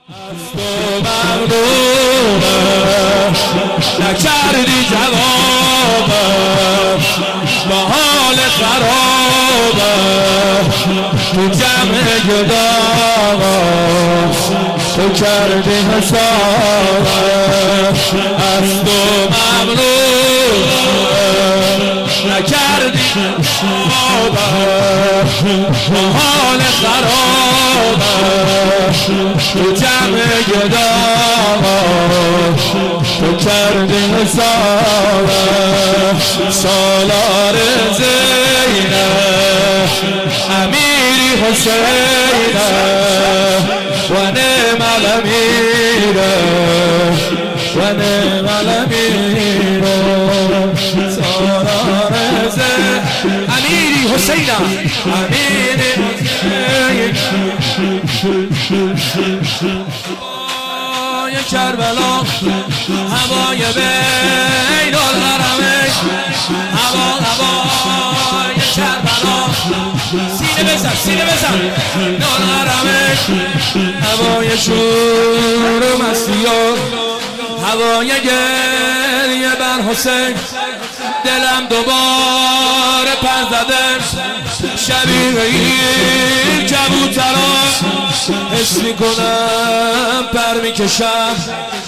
نکردی جوابم با حال خرابم تو جمع گداغم تو کردی حسابم از تو ممنونم نکردی جوابم با حال خرابم تو جمع گداغم تو کردی حسابم سالار زینب امیری حسینم و نعم الامیرم و نعم الامیرم سالار زینب امیری حسینم امیری حسینم کربلا هوای بین الحرمین هوای کربلا سینه بزن بین الحرمین هوای شور و مسیح هوای گریه بر حسین دلم دوباره پر زده شبیه این کبوتران حس میکنم پر میکشم